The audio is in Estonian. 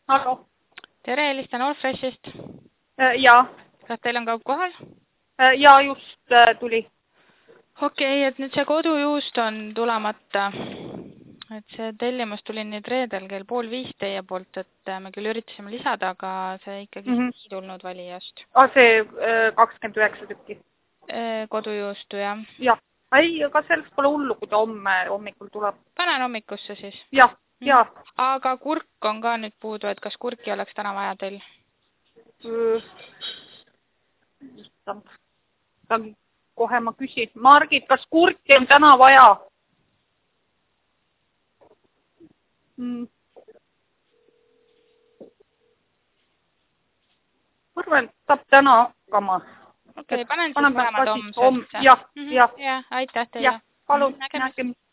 Hallo. Tere, helistan Allfreshist. Jaa. Kas teil on kaup kohal? Jaa, just tuli. Okei, et nüüd see kodujuust on tulemata. Et see tellimus tuli nüüd reedel kell 4:30 teie poolt, et me küll üritasime lisada, aga see ikkagi ei tulnud valijast. See 29 tükki. Kodujuustu, jah. Jah. Ei, aga sellest pole hullu, kui ta homme hommikul tuleb. Panen hommikusse siis? Jah, jah. Aga kurk on ka nüüd puudu, et kas kurki oleks täna vaja teil? Kohe ma küsin. Margit, kas kurki on täna vaja? Arvan, saab täna hakkama. Okei, panen siis mõlemad homsesse. Jah. Aitäh teile. Jah, palun, nägem.